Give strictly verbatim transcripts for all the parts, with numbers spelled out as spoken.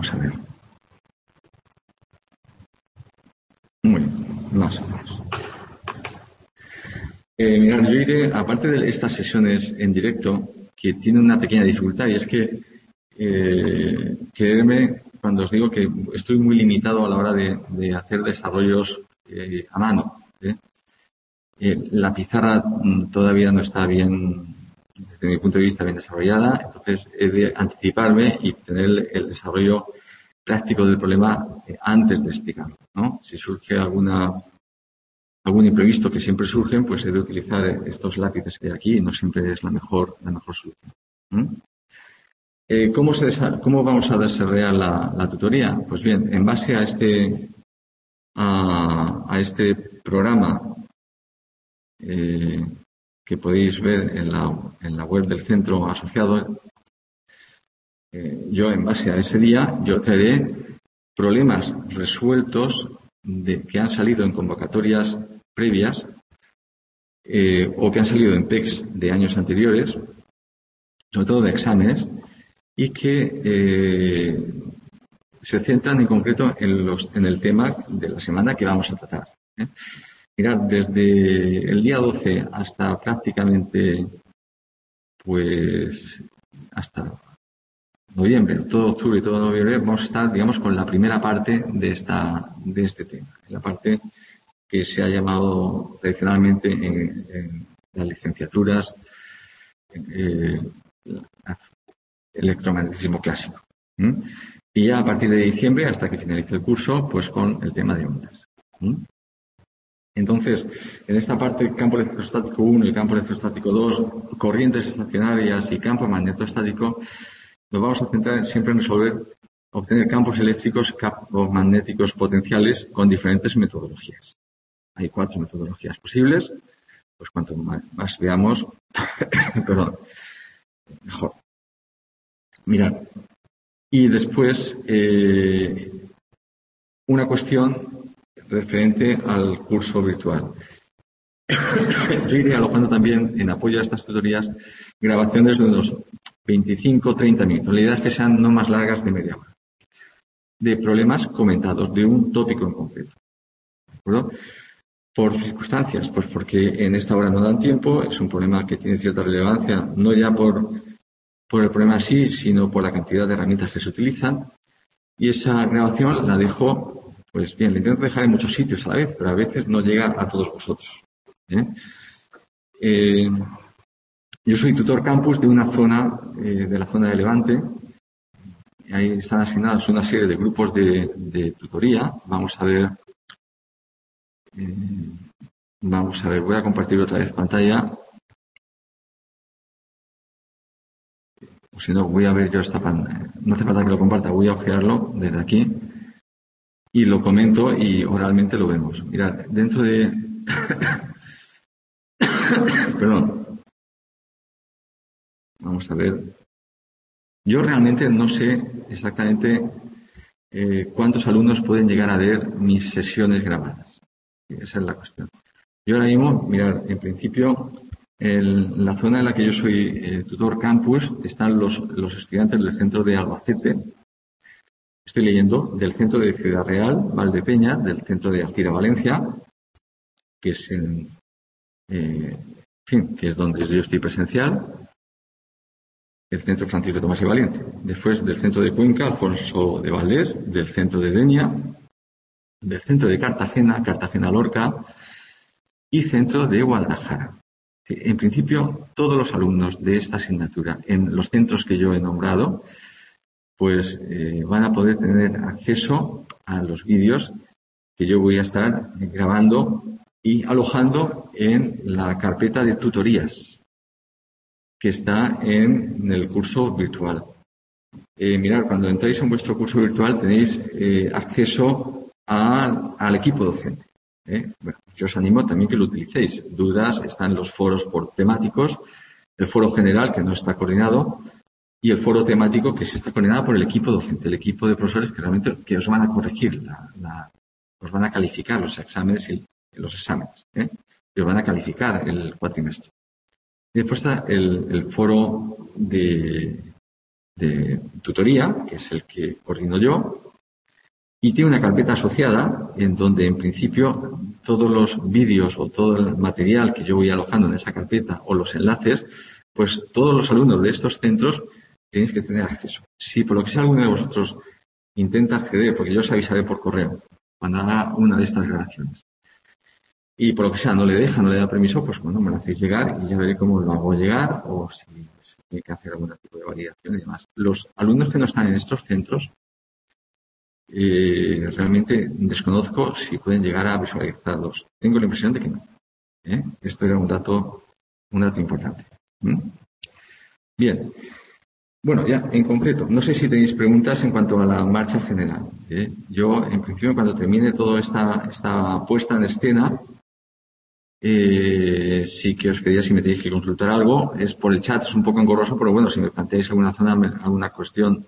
Vamos a ver. Muy bien, más o menos. Eh, mirad, yo iré, aparte de estas sesiones en directo, que tienen una pequeña dificultad, y es que, eh, creerme cuando os digo que estoy muy limitado a la hora de, de hacer desarrollos eh, a mano. ¿eh? Eh, la pizarra mm, todavía no está bien, desde mi punto de vista, bien desarrollada, entonces he de anticiparme y tener el, el desarrollo práctico del problema eh, antes de explicarlo, ¿no? Si surge alguna algún imprevisto, que siempre surgen, pues he de utilizar estos lápices que hay aquí y no siempre es la mejor la mejor solución. ¿Mm? Eh, ¿cómo, se ¿Cómo vamos a desarrollar la, la tutoría? Pues bien, en base a este a, a este programa eh, que podéis ver en la, en la web del centro asociado, eh, yo en base a ese día yo traeré problemas resueltos de, que han salido en convocatorias previas eh, o que han salido en P E Cs de años anteriores, sobre todo de exámenes, y que eh, se centran en concreto en, los, en el tema de la semana que vamos a tratar. ¿eh? Mirad, desde el día doce hasta prácticamente, pues, hasta noviembre, todo octubre y todo noviembre, vamos a estar, digamos, con la primera parte de esta, de este tema. La parte que se ha llamado tradicionalmente en, en las licenciaturas eh, electromagnetismo clásico. ¿Mm? Y ya a partir de diciembre, hasta que finalice el curso, pues con el tema de ondas. ¿Mm? Entonces, en esta parte, campo electrostático uno y campo electrostático dos, corrientes estacionarias y campo magnetostático, nos vamos a centrar siempre en resolver, obtener campos eléctricos, campos magnéticos potenciales con diferentes metodologías. Hay cuatro metodologías posibles, pues cuanto más, más veamos, perdón, mejor. Mirad. Y después, eh, una cuestión referente al curso virtual. Yo iré alojando también, en apoyo a estas tutorías, grabaciones de unos veinticinco a treinta minutos. La idea es que sean no más largas de media hora. De problemas comentados, de un tópico en concreto. ¿De acuerdo? Por circunstancias, pues porque en esta hora no dan tiempo, es un problema que tiene cierta relevancia, no ya por, por el problema así, sino por la cantidad de herramientas que se utilizan. Y esa grabación la dejo, pues bien, la intento dejar en muchos sitios a la vez, pero a veces no llega a todos vosotros. ¿eh? Eh, yo soy tutor campus de una zona, eh, de la zona de Levante. Ahí están asignados una serie de grupos de, de tutoría. Vamos a ver. Eh, vamos a ver, voy a compartir otra vez pantalla. O si no, voy a ver yo esta pantalla. No hace falta que lo comparta, voy a ojearlo desde aquí. Y lo comento y oralmente lo vemos. Mirad, dentro de... Perdón. Vamos a ver. Yo realmente no sé exactamente eh, cuántos alumnos pueden llegar a ver mis sesiones grabadas. Esa es la cuestión. Yo ahora mismo, mirad, en principio, en la zona en la que yo soy eh, tutor campus, están los, los estudiantes del centro de Albacete. Estoy leyendo del centro de Ciudad Real, Valdepeña, del centro de Alcira, Valencia, que es en, eh, en fin, que es donde yo estoy presencial, el centro Francisco Tomás y Valiente. Después del centro de Cuenca, Alfonso de Valdés, del centro de Denia, del centro de Cartagena, Cartagena Lorca y centro de Guadalajara. En principio, todos los alumnos de esta asignatura en los centros que yo he nombrado, pues eh, van a poder tener acceso a los vídeos que yo voy a estar grabando y alojando en la carpeta de tutorías que está en el curso virtual. Eh, mirad, cuando entráis en vuestro curso virtual tenéis eh, acceso a, al equipo docente. ¿eh? Bueno, yo os animo también que lo utilicéis. Dudas, están los foros por temáticos, el foro general que no está coordinado y el foro temático que sí está coordinado por el equipo docente, el equipo de profesores que realmente que os van a corregir, la, la, os van a calificar los exámenes y los exámenes, ¿eh? y os van a calificar el cuatrimestre. Y después está el, el foro de de tutoría, que es el que coordino yo, y tiene una carpeta asociada en donde, en principio, todos los vídeos o todo el material que yo voy alojando en esa carpeta o los enlaces, pues todos los alumnos de estos centros tenéis que tener acceso. Si por lo que sea alguno de vosotros intenta acceder, porque yo os avisaré por correo cuando haga una de estas grabaciones, y por lo que sea no le deja, no le da permiso, pues bueno, me lo hacéis llegar y ya veré cómo lo hago llegar o si, si tiene que hacer algún tipo de validación y demás. Los alumnos que no están en estos centros, eh, realmente desconozco si pueden llegar a visualizarlos. Tengo la impresión de que no. ¿eh? Esto era un dato, un dato importante. ¿Mm? Bien. Bueno, ya en concreto, no sé si tenéis preguntas en cuanto a la marcha general. ¿eh? Yo, en principio, cuando termine toda esta, esta puesta en escena, eh, sí que os pediría si me tenéis que consultar algo. Es por el chat, es un poco engorroso, pero bueno, si me planteáis alguna zona, alguna cuestión,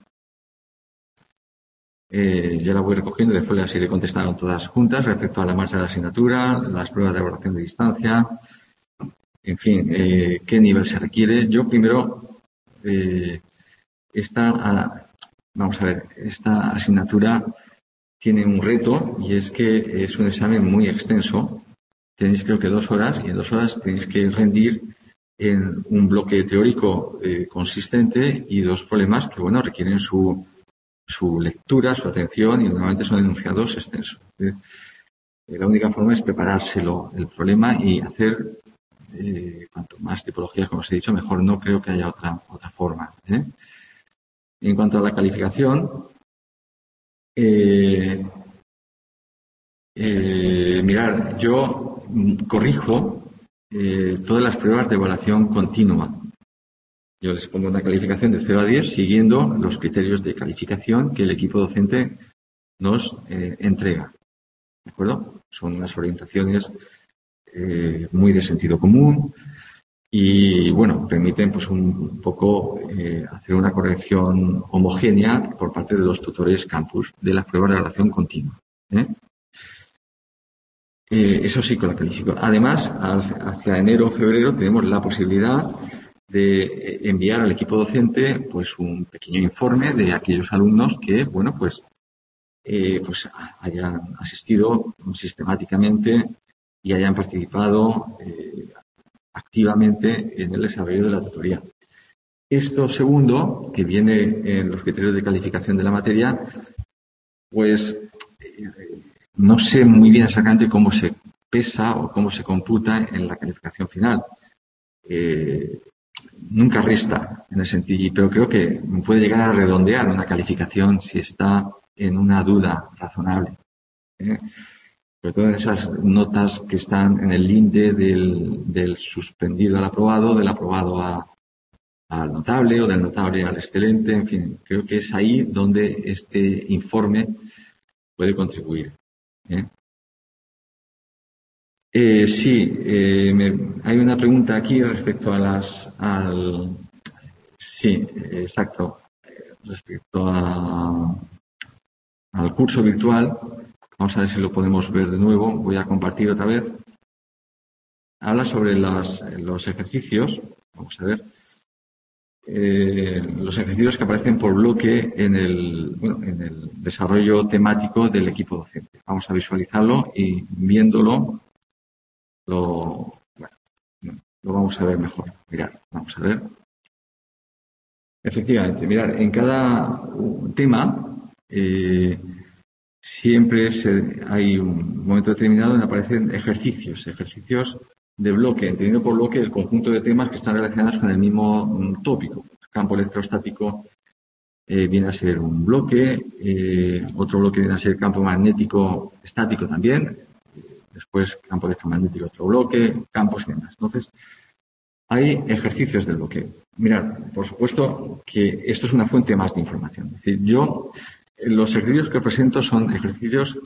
eh, ya la voy recogiendo y después las iré contestando todas juntas respecto a la marcha de la asignatura, las pruebas de evaluación de distancia, en fin, eh, qué nivel se requiere. Yo primero, eh, esta, vamos a ver, esta asignatura tiene un reto y es que es un examen muy extenso. Tenéis creo que dos horas y en dos horas tenéis que rendir en un bloque teórico eh, consistente y dos problemas que, bueno, requieren su, su lectura, su atención y normalmente son enunciados extensos. Eh, la única forma es preparárselo el problema y hacer eh, cuanto más tipologías, como os he dicho, mejor. No creo que haya otra, otra forma. ¿eh? En cuanto a la calificación, eh, eh, mirar, yo corrijo eh, todas las pruebas de evaluación continua. Yo les pongo una calificación de cero a diez siguiendo los criterios de calificación que el equipo docente nos eh, entrega. ¿De acuerdo? Son unas orientaciones eh, muy de sentido común y, bueno, permiten pues un poco eh, hacer una corrección homogénea por parte de los tutores campus de las pruebas de evaluación continua. ¿eh? Eh, eso sí que lo califico. Además, hacia enero o febrero tenemos la posibilidad de enviar al equipo docente pues un pequeño informe de aquellos alumnos que, bueno, pues, eh, pues hayan asistido sistemáticamente y hayan participado eh, activamente en el desarrollo de la tutoría. Esto segundo, que viene en los criterios de calificación de la materia, pues eh, no sé muy bien exactamente cómo se pesa o cómo se computa en la calificación final. Eh, nunca resta en el sentido, pero creo que puede llegar a redondear una calificación si está en una duda razonable. ¿eh? Sobre todo en esas notas que están en el linde del, del suspendido al aprobado, del aprobado a, al notable o del notable al excelente. En fin, creo que es ahí donde este informe puede contribuir. ¿eh? Eh, sí, eh, me, hay una pregunta aquí respecto a las, al, sí, exacto, respecto a, al curso virtual. Vamos a ver si lo podemos ver de nuevo. Voy a compartir otra vez. Habla sobre las, los ejercicios. Vamos a ver. Eh, los ejercicios que aparecen por bloque en el, bueno, en el desarrollo temático del equipo docente. Vamos a visualizarlo y viéndolo lo, bueno, lo vamos a ver mejor. Mirad, vamos a ver. Efectivamente, mirad, en cada tema eh, siempre se, hay un momento determinado donde aparecen ejercicios, ejercicios de bloque, entendiendo por bloque el conjunto de temas que están relacionados con el mismo um, tópico. Campo electrostático eh, viene a ser un bloque, eh, otro bloque viene a ser campo magnético estático también, después campo electromagnético otro bloque, campos y demás. Entonces, hay ejercicios del bloque. Mirad, por supuesto que esto es una fuente más de información. Es decir, yo, los ejercicios que presento son ejercicios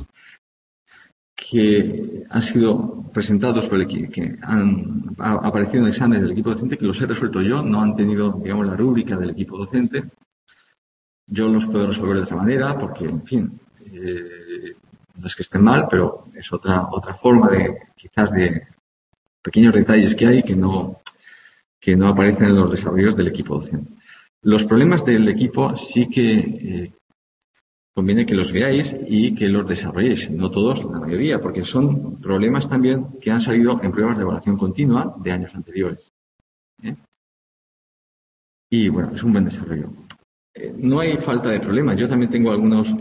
que han sido presentados por el equipo, que han aparecido en exámenes del equipo docente, que los he resuelto yo, no han tenido, digamos, la rúbrica del equipo docente. Yo los puedo resolver de otra manera, porque, en fin, eh, no es que estén mal, pero es otra otra forma de, quizás, de pequeños detalles que hay que no que no aparecen en los desarrollos del equipo docente. Los problemas del equipo sí que eh, conviene que los veáis y que los desarrolléis, no todos, la mayoría, porque son problemas también que han salido en pruebas de evaluación continua de años anteriores. ¿eh? Y bueno, es un buen desarrollo. Eh, no hay falta de problemas. Yo también tengo algunos,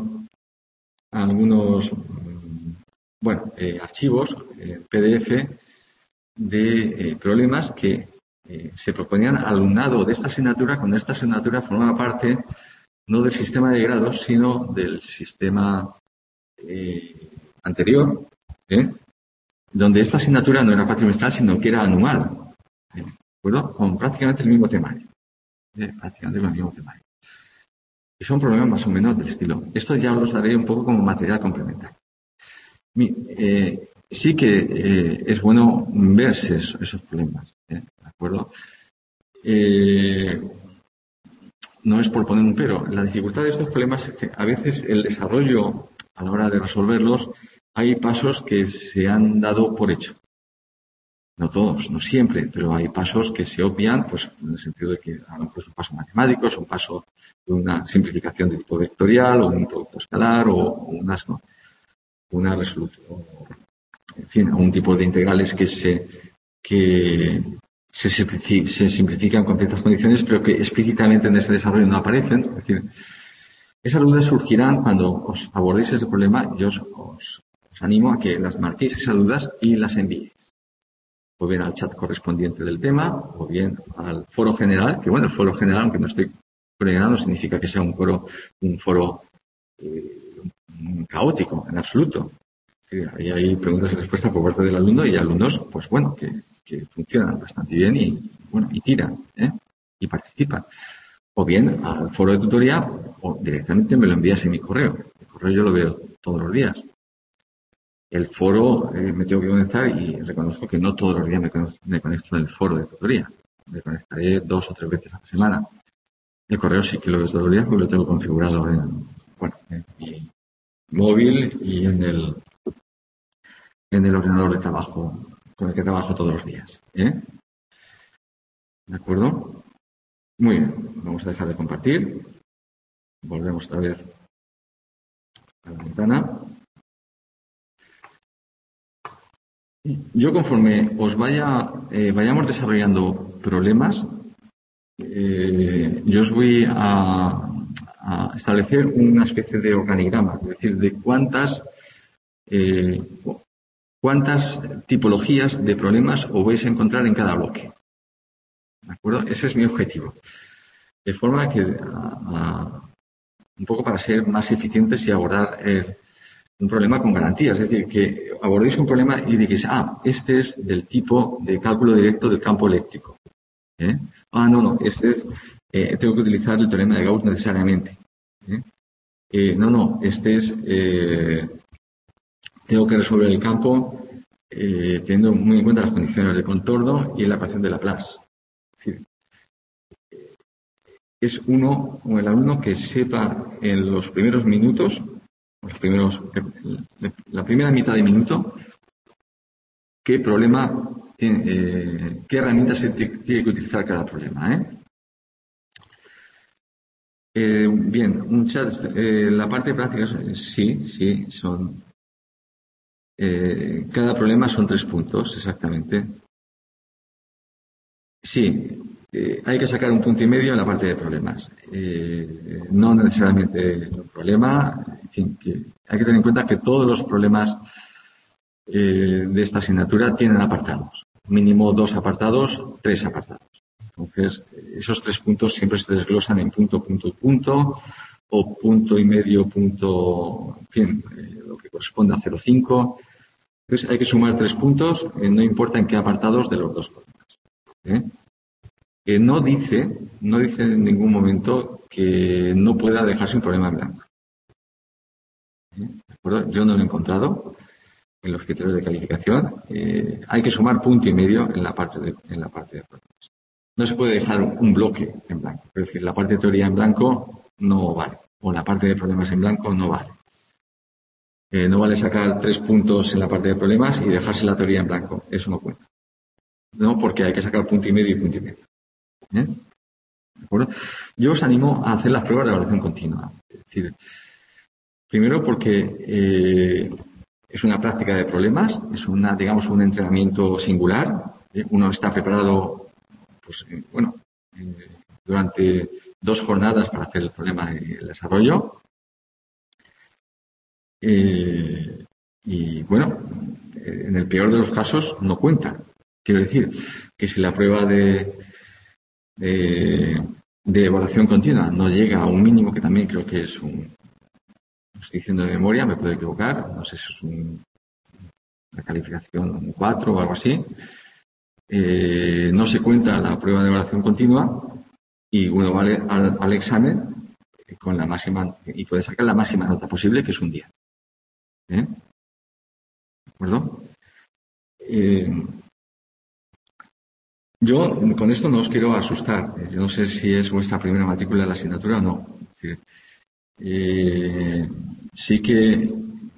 algunos bueno, eh, archivos, eh, P D F, de eh, problemas que eh, se proponían al alumnado de esta asignatura cuando esta asignatura formaba parte no del sistema de grados, sino del sistema eh, anterior, ¿eh? donde esta asignatura no era cuatrimestral, sino que era anual, ¿eh? ¿de acuerdo? Con prácticamente el mismo temario, ¿eh? prácticamente con el mismo temario. Y son problemas más o menos del estilo. Esto ya os los daré un poco como material complementario. Eh, sí que eh, es bueno verse eso, esos problemas, ¿eh? ¿de acuerdo? Eh, no es por poner un pero. La dificultad de estos problemas es que a veces el desarrollo, a la hora de resolverlos, hay pasos que se han dado por hecho. No todos, no siempre, pero hay pasos que se obvian, pues en el sentido de que a lo mejor es un paso matemático, es un paso de una simplificación de tipo vectorial o un producto escalar o, o unas, ¿no? una resolución, en fin, a un tipo de integrales que se que se, se simplifican con ciertas condiciones, pero que explícitamente en ese desarrollo no aparecen. Es decir, esas dudas surgirán cuando os abordéis ese problema. Yo os, os, os animo a que las marquéis esas dudas y las enviéis. O bien al chat correspondiente del tema, o bien al foro general, que bueno, el foro general, aunque no esté pregonado, no significa que sea un foro, un foro eh, caótico, en absoluto. Ahí hay preguntas y respuestas por parte del alumno y alumnos, pues bueno, que, que funcionan bastante bien y, bueno, y tiran, ¿eh? y participan. O bien al foro de tutoría o directamente me lo envías en mi correo. El correo yo lo veo todos los días. El foro eh, me tengo que conectar y reconozco que no todos los días me conecto, me conecto en el foro de tutoría. Me conectaré dos o tres veces a la semana. El correo sí que lo veo todos los días porque lo tengo configurado en, bueno, en mi móvil y en el en el ordenador de trabajo con el que trabajo todos los días. ¿eh? ¿De acuerdo? Muy bien. Vamos a dejar de compartir. Volvemos otra vez a la ventana. Yo conforme os vaya eh, vayamos desarrollando problemas, eh, yo os voy a, a establecer una especie de organigrama, es decir, de cuántas eh, cuántas tipologías de problemas os vais a encontrar en cada bloque. ¿De acuerdo? Ese es mi objetivo. De forma que, a, a, un poco para ser más eficientes y abordar el, un problema con garantías. Es decir, que abordéis un problema y digáis, ah, este es del tipo de cálculo directo del campo eléctrico. ¿eh? Ah, no, no, este es, eh, tengo que utilizar el teorema de Gauss necesariamente. ¿eh? Eh, no, no, este es, eh, tengo que resolver el campo eh, teniendo muy en cuenta las condiciones de contorno y la ecuación de Laplace. Es decir, es uno, o el alumno que sepa en los primeros minutos, los primeros, la primera mitad de minuto, qué problema, tiene, eh, qué herramientas se tiene que utilizar cada problema. ¿eh? Eh, bien, un chat, eh, la parte práctica, sí, sí, son, eh, cada problema son tres puntos, exactamente. Sí. Eh, hay que sacar un punto y medio en la parte de problemas. Eh, no necesariamente un problema, en fin, que hay que tener en cuenta que todos los problemas eh, de esta asignatura tienen apartados. Mínimo dos apartados, tres apartados. Entonces, esos tres puntos siempre se desglosan en punto, punto, punto, o punto y medio, punto, en fin, eh, lo que corresponde a cero coma cinco. Entonces, hay que sumar tres puntos, eh, no importa en qué apartados de los dos problemas. ¿eh? Que no dice, no dice en ningún momento que no pueda dejarse un problema en blanco. ¿De acuerdo? Yo no lo he encontrado en los criterios de calificación. Eh, hay que sumar punto y medio en la parte de, en la parte de problemas. No se puede dejar un bloque en blanco. Es decir, la parte de teoría en blanco no vale. O la parte de problemas en blanco no vale. Eh, no vale sacar tres puntos en la parte de problemas y dejarse la teoría en blanco. Eso no cuenta. No, porque hay que sacar punto y medio y punto y medio. ¿Eh? ¿De acuerdo? Yo os animo a hacer las pruebas de evaluación continua. Es decir, primero porque eh, es una práctica de problemas, es una, digamos, un entrenamiento singular. ¿eh? Uno está preparado, pues, eh, bueno, eh, durante dos jornadas para hacer el problema y el desarrollo. Eh, y bueno, en el peor de los casos no cuenta. Quiero decir que si la prueba de, de, de evaluación continua no llega a un mínimo, que también creo que es un, estoy diciendo de memoria, me puedo equivocar, no sé si es un, una calificación un cuatro o algo así, eh, no se cuenta la prueba de evaluación continua y uno va al, al examen con la máxima, y puede sacar la máxima nota posible, que es un diez. ¿Eh? ¿De acuerdo? Eh, yo con esto no os quiero asustar. Yo no sé si es vuestra primera matrícula de la asignatura o no. Es decir, eh, sí que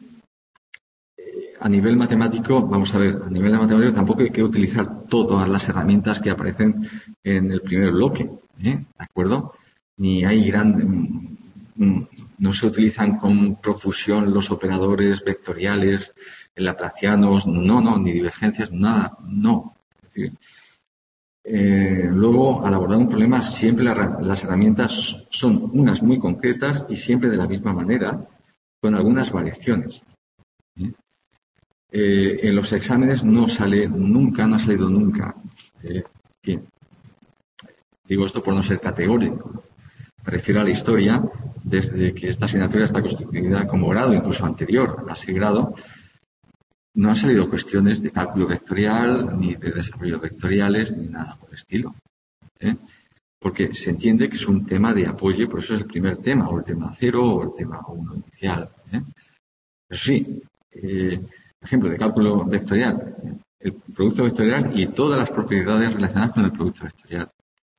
a nivel matemático, vamos a ver, a nivel de matemático tampoco hay que utilizar todas las herramientas que aparecen en el primer bloque, ¿eh? ¿De acuerdo? Ni hay gran, no se utilizan con profusión los operadores vectoriales, laplacianos, no, no, ni divergencias, nada, no. Es decir, eh, luego, al abordar un problema, siempre la, las herramientas son unas muy concretas y siempre de la misma manera, con algunas variaciones. ¿eh? Eh, en los exámenes no sale nunca, no ha salido nunca. Eh, bien. Digo esto por no ser categórico. Me refiero a la historia, desde que esta asignatura está constituida como grado, incluso anterior a ese grado, no han salido cuestiones de cálculo vectorial, ni de desarrollo vectoriales, ni nada por el estilo. ¿eh? Porque se entiende que es un tema de apoyo, por eso es el primer tema, o el tema cero, o el tema uno inicial. ¿eh? Pero sí, eh, por ejemplo, de cálculo vectorial, el producto vectorial y todas las propiedades relacionadas con el producto vectorial.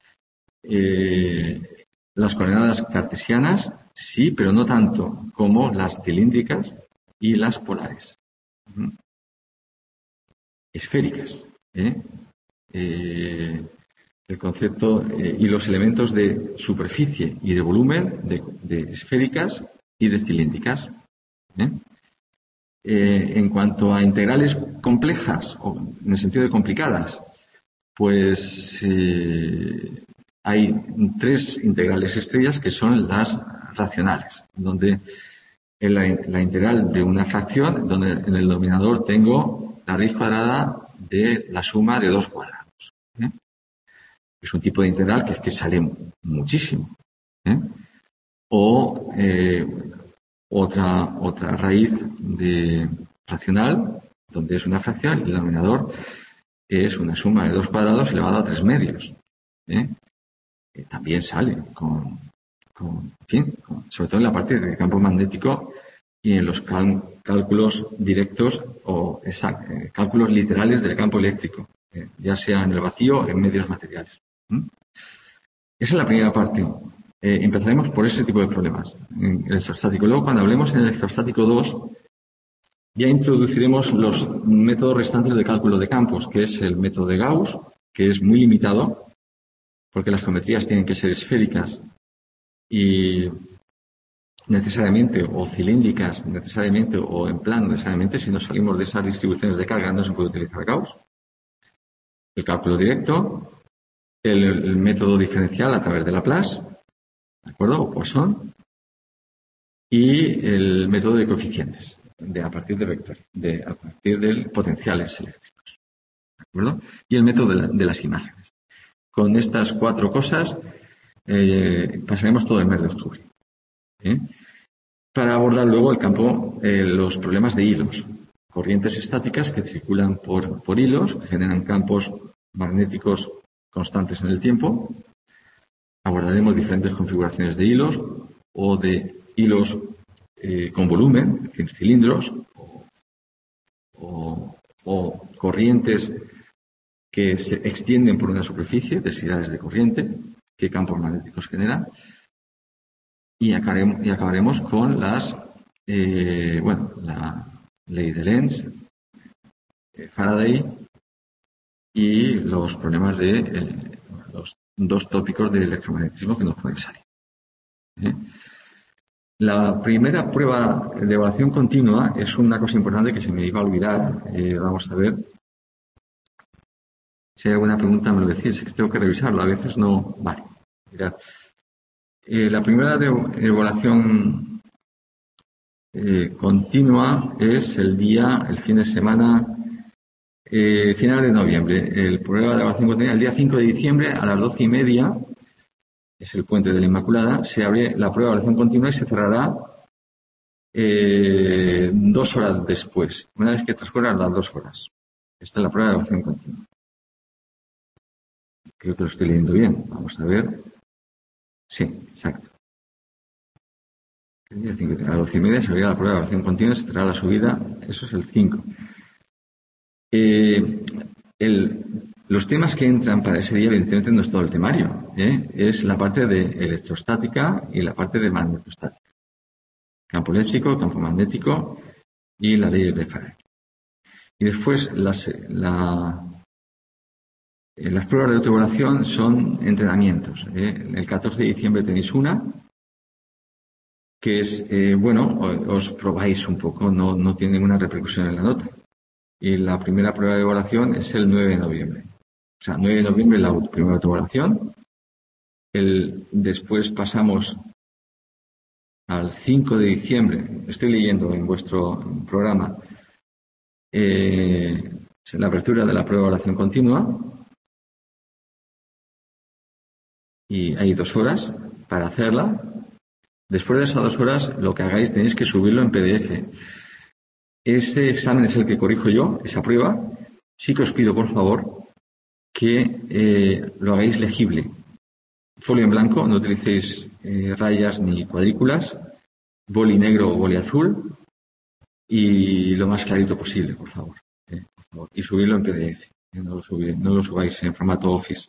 Eh, las coordenadas cartesianas, sí, pero no tanto como las cilíndricas y las polares. ¿Mm? Esféricas. ¿eh? Eh, el concepto eh, y los elementos de superficie y de volumen de, de esféricas y de cilíndricas. ¿eh? Eh, en cuanto a integrales complejas, o en el sentido de complicadas, pues eh, hay tres integrales estrellas que son las racionales, donde en la, la integral de una fracción, donde en el denominador tengo la raíz cuadrada de la suma de dos cuadrados. ¿eh? Es un tipo de integral que es que sale muchísimo. ¿eh? O eh, otra, otra raíz de racional, donde es una fracción, y el denominador es una suma de dos cuadrados elevado a tres medios. ¿eh? Eh, también sale con, con, en fin, con, sobre todo en la parte del campo magnético y en los cal, cálculos directos o exact, eh, cálculos literales del campo eléctrico, eh, ya sea en el vacío o en medios materiales. ¿Mm? Esa es la primera parte. Eh, empezaremos por ese tipo de problemas, en electrostático. Luego, cuando hablemos en electrostático dos, ya introduciremos los métodos restantes de cálculo de campos, que es el método de Gauss, que es muy limitado, porque las geometrías tienen que ser esféricas y necesariamente, o cilíndricas necesariamente, o en plano necesariamente. Si nos salimos de esas distribuciones de carga no se puede utilizar Gauss. El cálculo directo, el, el método diferencial a través de Laplace, ¿de acuerdo? O Poisson, y el método de coeficientes, de, a partir de vectores, de, a partir de potenciales eléctricos, ¿de acuerdo? Y el método de, la, de las imágenes. Con estas cuatro cosas eh, pasaremos todo el mes de octubre. ¿eh? Para abordar luego el campo, eh, los problemas de hilos, corrientes estáticas que circulan por, por hilos, que generan campos magnéticos constantes en el tiempo. Abordaremos diferentes configuraciones de hilos o de hilos eh, con volumen, es decir, cilindros, o, o, o corrientes que se extienden por una superficie, densidades de corriente, qué campos magnéticos generan. Y acabaremos, y acabaremos con las, eh, bueno, la ley de Lenz, eh, Faraday y los problemas de eh, los dos tópicos de electromagnetismo que nos pueden salir. ¿Eh? La primera prueba de evaluación continua es una cosa importante que se me iba a olvidar. Eh, vamos a ver. Si hay alguna pregunta me lo decís, es que tengo que revisarlo. A veces no. Vale. Mirad. Eh, la primera de evaluación eh, continua es el día, el fin de semana, eh, final de noviembre. El prueba de evaluación continua, el día cinco de diciembre a las doce y media, es el puente de la Inmaculada, se abre la prueba de evaluación continua y se cerrará Eh, dos horas después, una vez que transcurran las dos horas. Esta es la prueba de evaluación continua. Creo que lo estoy leyendo bien. Vamos a ver. Sí, exacto. A las doce y media se abrirá la prueba de evaluación continua, se cerrará la subida. Eso es el cinco. Eh, el, los temas que entran para ese día, evidentemente, no es todo el temario. ¿eh? Es la parte de electrostática y la parte de magnetostática. Campo eléctrico, campo magnético y la ley de Faraday. Y después las, la, las pruebas de autoevaluación son entrenamientos. ¿eh? El catorce de diciembre tenéis una, que es, eh, bueno, os probáis un poco, no, no tiene ninguna repercusión en la nota. Y la primera prueba de evaluación es el nueve de noviembre. O sea, nueve de noviembre la primera autoevaluación. El, después pasamos al cinco de diciembre, estoy leyendo en vuestro programa, eh, la apertura de la prueba de evaluación continua y hay dos horas para hacerla. Después de esas dos horas, lo que hagáis tenéis que subirlo en P D F. Ese examen es el que corrijo yo, esa prueba. Sí que os pido, por favor, que eh, lo hagáis legible. Folio en blanco, no utilicéis eh, rayas ni cuadrículas, boli negro o boli azul y lo más clarito posible, por favor. Eh, por favor. Y subirlo en P D F. Eh, no, lo subir, no lo subáis en formato Office.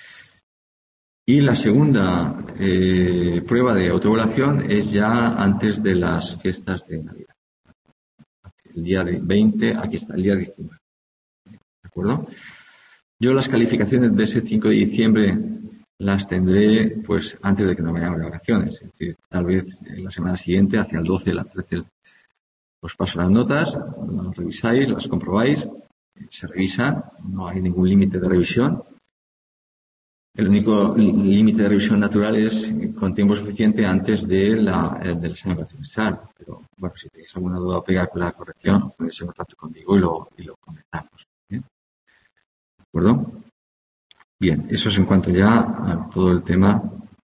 Y la segunda eh, prueba de autoevaluación es ya antes de las fiestas de Navidad. El día veinte, aquí está, el día diecinueve. ¿De acuerdo? Yo las calificaciones de ese cinco de diciembre las tendré pues antes de que nos vayamos de vacaciones. Es decir, tal vez la semana siguiente, hacia el doce, la trece, os paso las notas, las revisáis, las comprobáis, se revisan, no hay ningún límite de revisión. El único límite de revisión natural es con tiempo suficiente antes de la, del examen trimestral. Pero, bueno, si tenéis alguna duda o pegar con la corrección, podéis en contacto conmigo y lo, y lo comentamos. ¿eh? ¿De acuerdo? Bien, eso es en cuanto ya a todo el tema.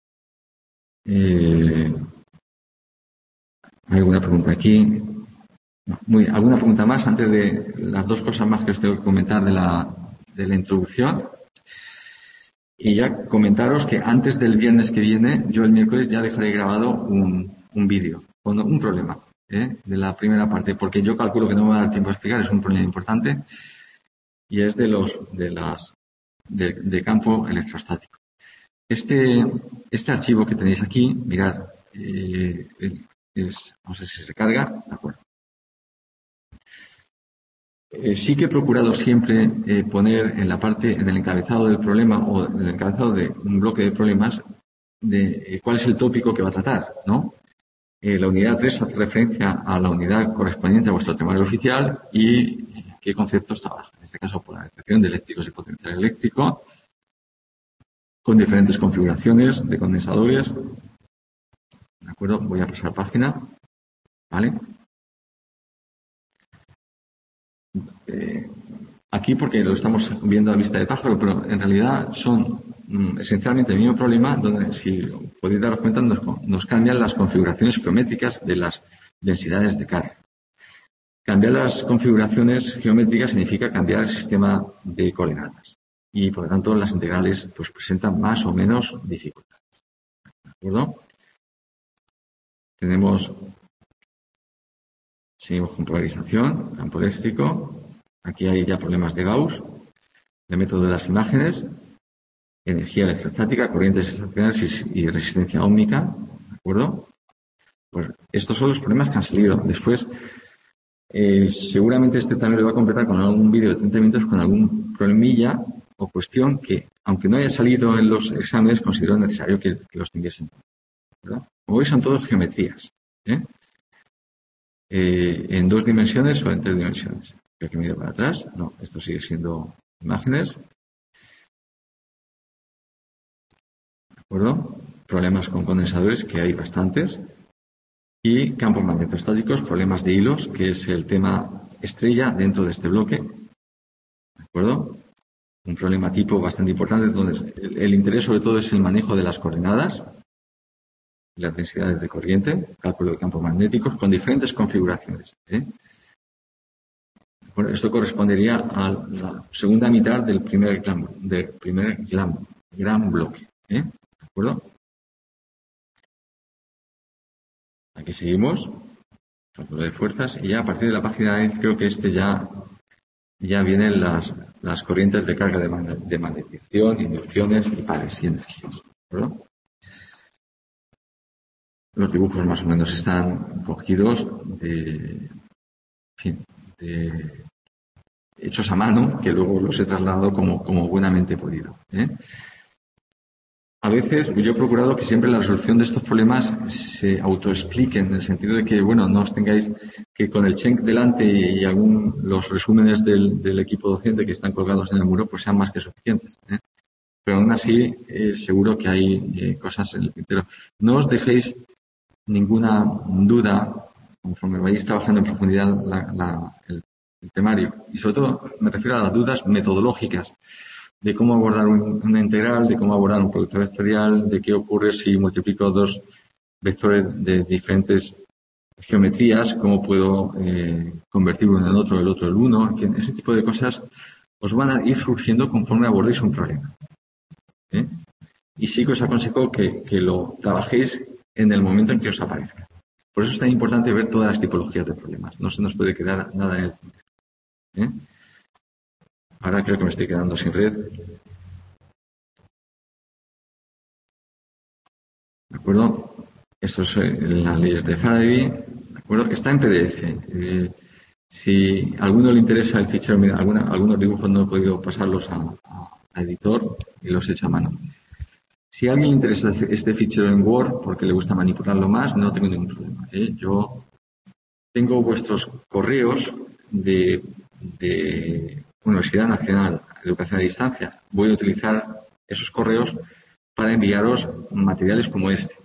Eh, ¿Hay alguna pregunta aquí? No, muy, ¿alguna pregunta más antes de las dos cosas más que os tengo que comentar de la, de la introducción? Y ya comentaros que antes del viernes que viene, yo el miércoles ya dejaré grabado un, un vídeo con un problema ¿eh? de la primera parte, porque yo calculo que no me va a dar tiempo a explicar, es un problema importante y es de los de las de, de campo electrostático. Este este archivo que tenéis aquí, mirad, eh, es, no sé si se carga, de acuerdo. Eh, sí que he procurado siempre eh, poner en la parte, en el encabezado del problema o en el encabezado de un bloque de problemas de eh, cuál es el tópico que va a tratar, ¿no? Eh, la unidad tres hace referencia a la unidad correspondiente a vuestro temario oficial y eh, qué conceptos trabaja. En este caso, polarización de eléctricos y potencial eléctrico con diferentes configuraciones de condensadores. ¿De acuerdo? Voy a pasar página. ¿Vale? Eh, aquí porque lo estamos viendo a vista de pájaro, pero en realidad son mm, esencialmente el mismo problema donde, si podéis daros cuenta, nos, nos cambian las configuraciones geométricas de las densidades de carga. Cambiar las configuraciones geométricas significa cambiar el sistema de coordenadas y, por lo tanto, las integrales pues presentan más o menos dificultades. ¿De acuerdo? Tenemos Seguimos con polarización, campo eléctrico. Aquí hay ya problemas de Gauss, el método de las imágenes, energía electrostática, corrientes estacionarias y resistencia óhmica. ¿De acuerdo? Pues estos son los problemas que han salido. Después, eh, seguramente este también lo va a completar con algún vídeo de treinta minutos con algún problemilla o cuestión que, aunque no haya salido en los exámenes, considero necesario que, que los tuviesen. ¿Verdad? Como veis, son todos geometrías. ¿eh? Eh, en dos dimensiones o en tres dimensiones. Creo que miro para atrás. No, esto sigue siendo imágenes. ¿De acuerdo? Problemas con condensadores, que hay bastantes. Y campos magnetostáticos, problemas de hilos, que es el tema estrella dentro de este bloque. ¿De acuerdo? Un problema tipo bastante importante, donde el, el interés sobre todo es el manejo de las coordenadas, las densidades de corriente, cálculo de campos magnéticos con diferentes configuraciones. ¿eh? Bueno, esto correspondería a la segunda mitad del primer gran, del primer gran, gran bloque. ¿eh? ¿De acuerdo? Aquí seguimos, cálculo de fuerzas, y ya a partir de la página diez creo que este ya, ya vienen las, las corrientes de carga de, de magnetización, inducciones y pares y energías. ¿De acuerdo? Los dibujos más o menos están cogidos de, en fin, de hechos a mano, que luego los he trasladado como, como buenamente he podido. ¿eh? A veces yo he procurado que siempre la resolución de estos problemas se autoexplique, en el sentido de que, bueno, no os tengáis que con el check delante y algún, los resúmenes del, del equipo docente que están colgados en el muro, pues sean más que suficientes. ¿eh? Pero aún así, eh, seguro que hay eh, cosas en el tintero. No os dejéis ninguna duda conforme vayáis trabajando en profundidad la, la, el, el temario. Y sobre todo me refiero a las dudas metodológicas de cómo abordar un, una integral, de cómo abordar un producto vectorial, de qué ocurre si multiplico dos vectores de diferentes geometrías, cómo puedo eh, convertir uno en otro, el otro en uno. En fin, ese tipo de cosas os van a ir surgiendo conforme abordéis un problema. ¿eh? Y sí que os aconsejo que, que lo trabajéis en el momento en que os aparezca. Por eso es tan importante ver todas las tipologías de problemas. No se nos puede quedar nada en el tintero. ¿eh? Ahora creo que me estoy quedando sin red. ¿De acuerdo? Esto es las leyes de Faraday. ¿De acuerdo? Está en P D F. Eh, si a alguno le interesa el fichero, mira, alguna, algunos dibujos no he podido pasarlos a, a, a editor y los he hecho a mano. Si a alguien le interesa este fichero en Word porque le gusta manipularlo más, no tengo ningún problema. ¿eh? Yo tengo vuestros correos de, de Universidad Nacional de Educación a Distancia. Voy a utilizar esos correos para enviaros materiales como este.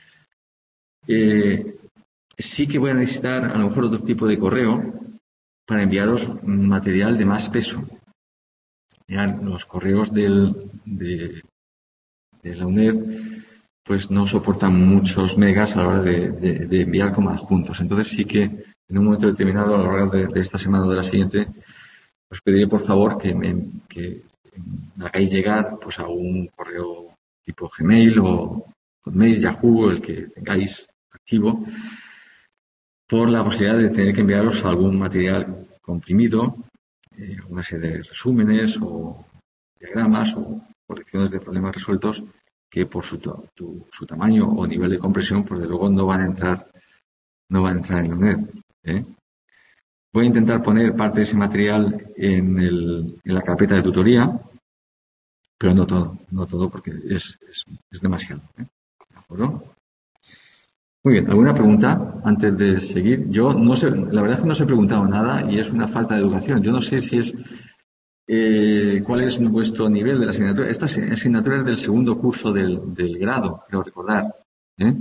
Eh, sí que voy a necesitar a lo mejor otro tipo de correo para enviaros material de más peso. Ya, los correos del, de, de la U N E D pues no soportan muchos megas a la hora de, de, de enviar como adjuntos. Entonces sí que en un momento determinado, a lo largo de, de esta semana o de la siguiente, os pediré por favor que me, que me hagáis llegar pues a un correo tipo Gmail o Hotmail, Yahoo, el que tengáis activo, por la posibilidad de tener que enviaros algún material comprimido, eh, una serie de resúmenes o diagramas o colecciones de problemas resueltos que por su, tu, su tamaño o nivel de compresión, pues de luego no van a entrar, no van a entrar en la U N E D. ¿eh? Voy a intentar poner parte de ese material en, el, en la carpeta de tutoría, pero no todo, no todo porque es, es, es demasiado. ¿eh? ¿De acuerdo? Muy bien, ¿alguna pregunta antes de seguir? Yo no sé, la verdad es que no os he preguntado nada y es una falta de educación. Yo no sé si es eh, cuál es vuestro nivel de la asignatura. Esta asignatura es del segundo curso del, del grado, creo recordar. ¿eh?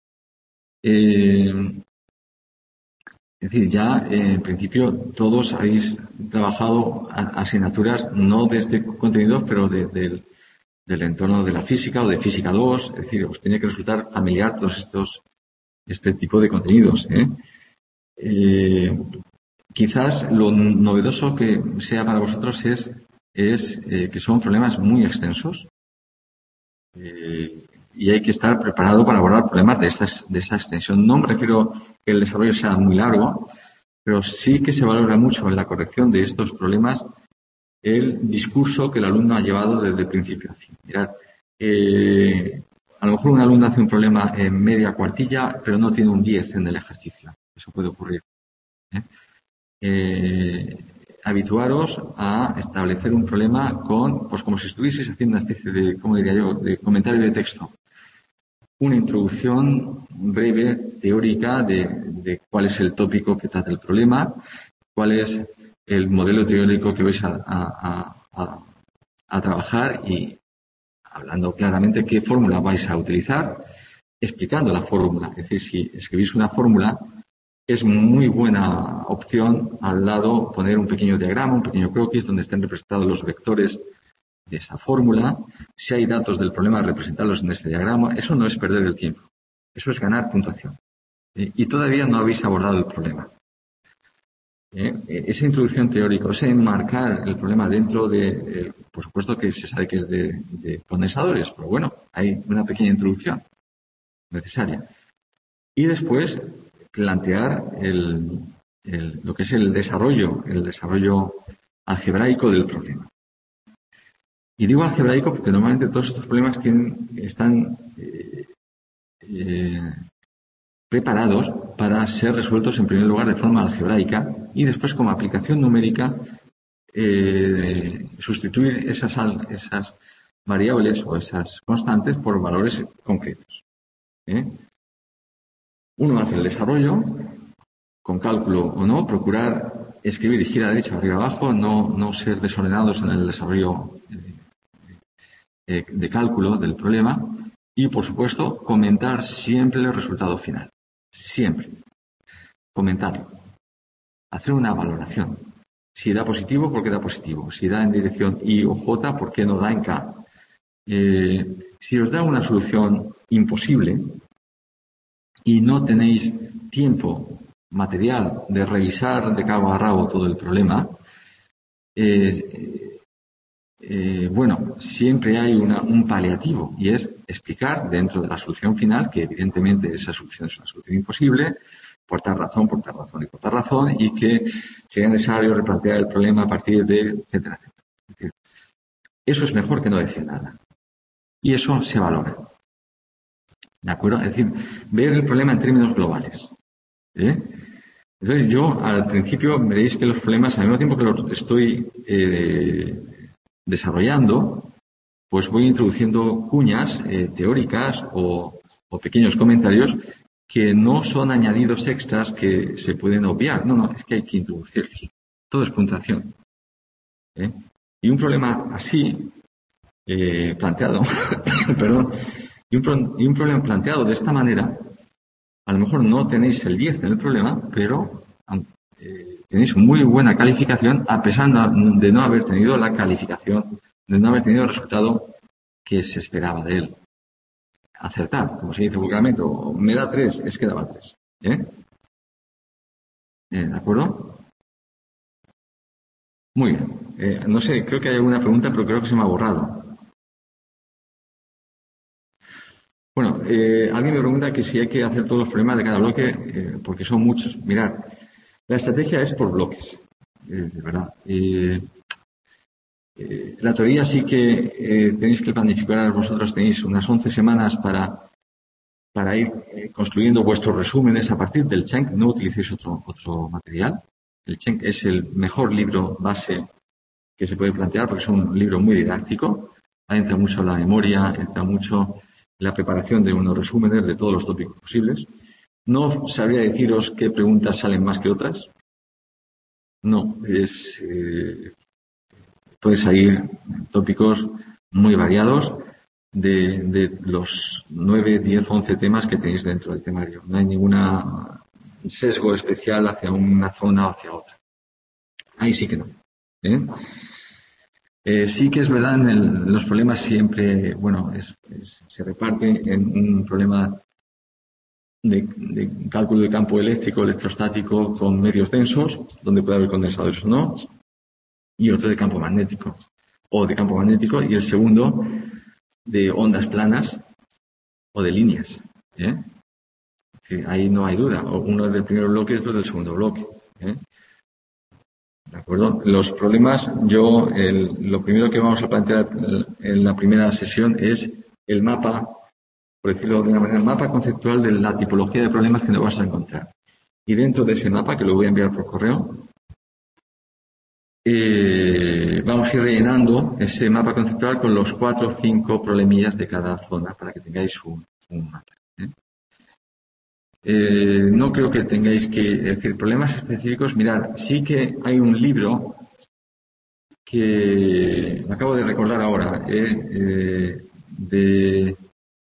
Eh, es decir, ya eh, en principio todos habéis trabajado a, asignaturas no de este contenido, pero de, de, del entorno de la física o de física dos. Es decir, os tiene que resultar familiar todos estos este tipo de contenidos. ¿eh? Eh, quizás lo novedoso que sea para vosotros es, es eh, que son problemas muy extensos eh, y hay que estar preparado para abordar problemas de, estas, de esa extensión. No me refiero que el desarrollo sea muy largo, pero sí que se valora mucho en la corrección de estos problemas el discurso que el alumno ha llevado desde el principio a fin. Mirad, eh, a lo mejor un alumno hace un problema en media cuartilla, pero no tiene un diez en el ejercicio. Eso puede ocurrir. ¿eh? Eh, habituaros a establecer un problema con, pues como si estuvieseis haciendo una especie de, ¿cómo diría yo?, de comentario de texto. Una introducción breve, teórica, de, de cuál es el tópico que trata el problema, cuál es el modelo teórico que vais a, a, a, a trabajar y hablando claramente qué fórmula vais a utilizar, explicando la fórmula. Es decir, si escribís una fórmula, es muy buena opción al lado poner un pequeño diagrama, un pequeño croquis donde estén representados los vectores de esa fórmula. Si hay datos del problema, representarlos en este diagrama. Eso no es perder el tiempo. Eso es ganar puntuación. ¿Eh? Y todavía no habéis abordado el problema. ¿Eh? Esa introducción teórica, ese enmarcar el problema dentro de, eh, por supuesto que se sabe que es de, de condensadores, pero bueno, hay una pequeña introducción necesaria. Y después plantear el, el, lo que es el desarrollo, el desarrollo algebraico del problema. Y digo algebraico porque normalmente todos estos problemas tienen, están eh, eh, preparados para ser resueltos en primer lugar de forma algebraica y después como aplicación numérica eh, sustituir esas, esas variables o esas constantes por valores concretos. ¿Eh? Uno hace el desarrollo, con cálculo o no, procurar escribir izquierda, derecha, arriba, abajo, no, no ser desordenados en el desarrollo eh, de cálculo del problema y, por supuesto, comentar siempre el resultado final. Siempre. Comentarlo. Hacer una valoración. Si da positivo, ¿por qué da positivo? Si da en dirección I o J, ¿por qué no da en K? Eh, si os da una solución imposible y no tenéis tiempo material de revisar de cabo a rabo todo el problema, eh, eh, bueno, siempre hay una, un paliativo y es explicar dentro de la solución final que evidentemente esa solución es una solución imposible, por tal razón, por tal razón y por tal razón, y que sería necesario replantear el problema a partir de etcétera, etcétera. Eso es mejor que no decir nada. Y eso se valora. ¿De acuerdo? Es decir, ver el problema en términos globales. ¿Eh? Entonces yo al principio veréis que los problemas, al mismo tiempo que los estoy eh, desarrollando, pues voy introduciendo cuñas eh, teóricas o, o pequeños comentarios que no son añadidos extras que se pueden obviar. No, no, es que hay que introducirlos. Todo es puntuación. ¿Eh? Y un problema así, eh, planteado, perdón, y un, y un problema planteado de esta manera, a lo mejor no tenéis el diez en el problema, pero eh, tenéis muy buena calificación a pesar de no haber tenido la calificación, de no haber tenido el resultado que se esperaba de él. Acertar, como se dice vulgarmente, o me da tres, es que daba tres. ¿Eh? ¿Eh? ¿De acuerdo? Muy bien. Eh, no sé, creo que hay alguna pregunta, pero creo que se me ha borrado. Bueno, eh, alguien me pregunta que si hay que hacer todos los problemas de cada bloque, eh, porque son muchos. Mirad, la estrategia es por bloques, eh, de verdad. Eh, eh, la teoría sí que eh, tenéis que planificar, vosotros tenéis unas once semanas para, para ir eh, construyendo vuestros resúmenes a partir del Chunk. No utilicéis otro, otro material. El Chunk es el mejor libro base que se puede plantear porque es un libro muy didáctico. Ahí entra mucho la memoria, entra mucho la preparación de unos resúmenes de todos los tópicos posibles. No sabría deciros qué preguntas salen más que otras. No, es eh, puede salir tópicos muy variados de, de los nueve, diez, once temas que tenéis dentro del temario. No hay ninguna sesgo especial hacia una zona o hacia otra. Ahí sí que no. ¿Eh? Eh, sí que es verdad, en, el, en los problemas siempre, bueno, es, es, se reparte en un problema de, de cálculo de campo eléctrico, electrostático con medios densos, donde puede haber condensadores o no, y otro de campo magnético, o de campo magnético, y el segundo de ondas planas o de líneas. ¿Eh? Sí, ahí no hay duda, uno es del primer bloque y otro es del segundo bloque. ¿Eh? ¿De acuerdo? Los problemas, yo, el, lo primero que vamos a plantear en la primera sesión es el mapa, por decirlo de una manera, el mapa conceptual de la tipología de problemas que nos vas a encontrar. Y dentro de ese mapa, que lo voy a enviar por correo, eh, vamos a ir rellenando ese mapa conceptual con los cuatro o cinco problemillas de cada zona para que tengáis un, un mapa. ¿eh? Eh, no creo que tengáis que decir problemas específicos. Mirad, sí que hay un libro que me acabo de recordar ahora, eh, eh, de,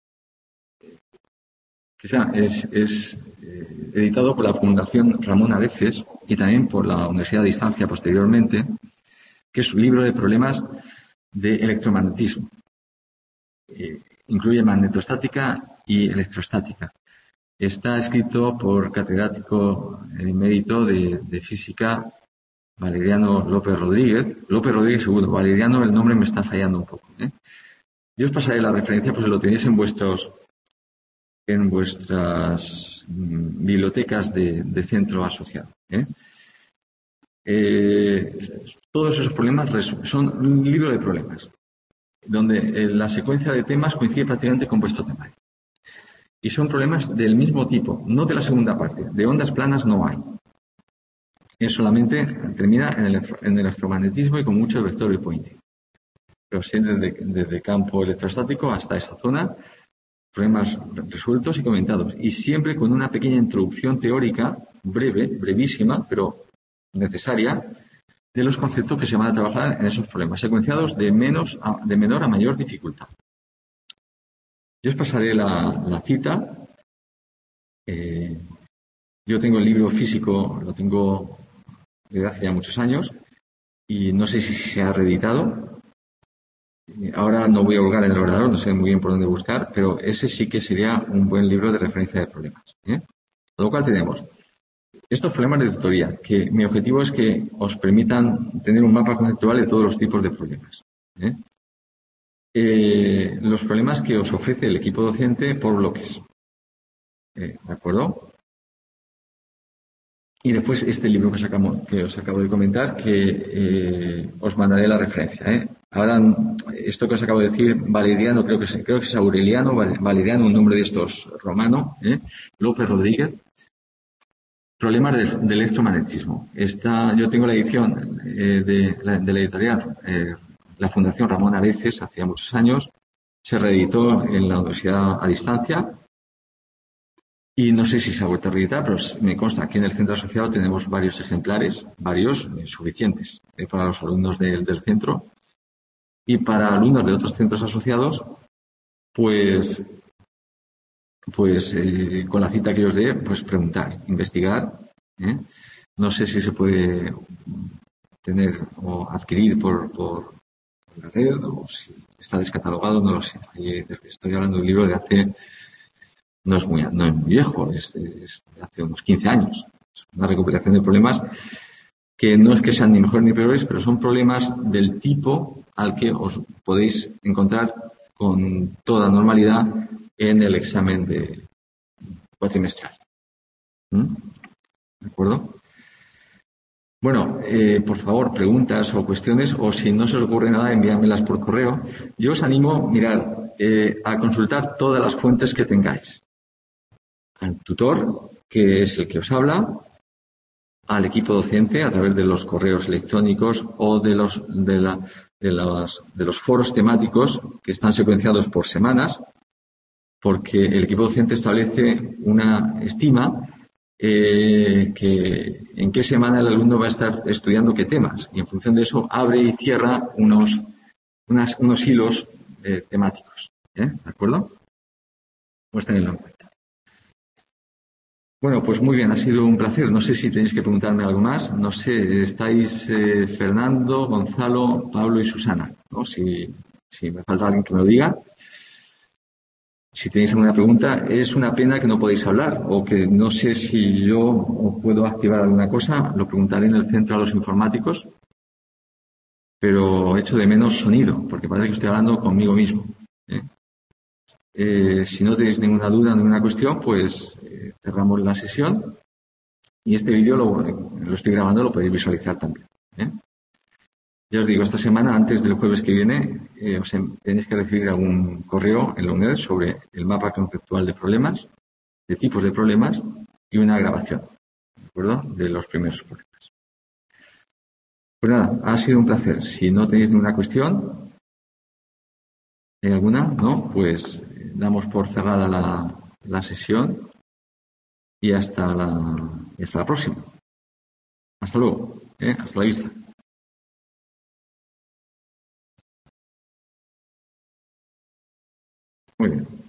que sea, es, es eh, editado por la Fundación Ramón Areces y también por la Universidad de Distancia posteriormente, que es un libro de problemas de electromagnetismo. Eh, incluye magnetostática y electrostática. Está escrito por catedrático emérito de, de física Valeriano López Rodríguez. López Rodríguez seguro. Valeriano, el nombre me está fallando un poco. ¿eh? Yo os pasaré la referencia, pues lo tenéis en vuestros en vuestras mm, bibliotecas de, de centro asociado. ¿eh? Eh, todos esos problemas son un libro de problemas, donde eh, la secuencia de temas coincide prácticamente con vuestro tema. Y son problemas del mismo tipo, no de la segunda parte. De ondas planas no hay. Es solamente termina en el, en el electromagnetismo y con mucho vector y pointing. Pero siempre desde, desde campo electrostático hasta esa zona, problemas resueltos y comentados. Y siempre con una pequeña introducción teórica, breve, brevísima, pero necesaria, de los conceptos que se van a trabajar en esos problemas, secuenciados de, menos a, de menor a mayor dificultad. Yo os pasaré la, la cita. Eh, yo tengo el libro físico, lo tengo desde hace ya muchos años, y no sé si se ha reeditado. Ahora no voy a buscar en el ordenador, no sé muy bien por dónde buscar, pero ese sí que sería un buen libro de referencia de problemas. ¿eh? Lo cual tenemos estos problemas de tutoría, que mi objetivo es que os permitan tener un mapa conceptual de todos los tipos de problemas. ¿eh? Eh, los problemas que os ofrece el equipo docente por bloques. Eh, ¿De acuerdo? Y después este libro que os acabo, que os acabo de comentar, que eh, os mandaré la referencia. ¿eh? Ahora, esto que os acabo de decir, Valeriano, creo que es, creo que es Aureliano, Valeriano, un nombre de estos romano, ¿eh? López Rodríguez. Problemas de, de electromagnetismo. Está, yo tengo la edición eh, de, la, de la editorial, eh, la Fundación Ramón Areces, hacía muchos años. Se reeditó en la Universidad a Distancia. Y no sé si se ha vuelto a reeditar, pero me consta, aquí en el centro asociado tenemos varios ejemplares, varios eh, suficientes eh, para los alumnos de, del centro. Y para alumnos de otros centros asociados, pues, pues eh, con la cita que os dé, pues preguntar, investigar. ¿eh? No sé si se puede tener o adquirir por, por la red o si está descatalogado, no lo sé. Estoy hablando de un libro de hace... No es muy, no es muy viejo, es, es de hace unos quince años. Es una recopilación de problemas que no es que sean ni mejores ni peores, pero son problemas del tipo al que os podéis encontrar con toda normalidad en el examen de cuatrimestral. ¿Mm? ¿De acuerdo? Bueno, eh, por favor, preguntas o cuestiones, o si no se os ocurre nada, enviádmelas por correo. Yo os animo, mirad, eh, a consultar todas las fuentes que tengáis. Al tutor, que es el que os habla, al equipo docente a través de los correos electrónicos o de los, de la, de los, de los foros temáticos que están secuenciados por semanas, porque el equipo docente establece una estima eh, que en qué semana el alumno va a estar estudiando qué temas y en función de eso abre y cierra unos, unas, unos hilos eh, temáticos. ¿eh? ¿De acuerdo? Pues tenedlo en cuenta. Bueno, pues muy bien, ha sido un placer. No sé si tenéis que preguntarme algo más. No sé, estáis eh, Fernando, Gonzalo, Pablo y Susana, ¿no? Si, si me falta alguien que me lo diga. Si tenéis alguna pregunta, es una pena que no podéis hablar o que no sé si yo puedo activar alguna cosa. Lo preguntaré en el centro a los informáticos, pero echo de menos sonido, porque parece que estoy hablando conmigo mismo. ¿eh? Eh, si no tenéis ninguna duda, ninguna cuestión, pues eh, cerramos la sesión y este vídeo lo, lo estoy grabando, lo podéis visualizar también. ¿eh? Ya os digo, esta semana, antes del jueves que viene, eh, os tenéis que recibir algún correo en la UNED sobre el mapa conceptual de problemas, de tipos de problemas y una grabación, ¿de acuerdo?, de los primeros problemas. Pues nada, ha sido un placer. Si no tenéis ninguna cuestión, ¿hay alguna? No, pues damos por cerrada la, la sesión y hasta la, y hasta la próxima. Hasta luego. ¿eh? Hasta la vista. Muy bien.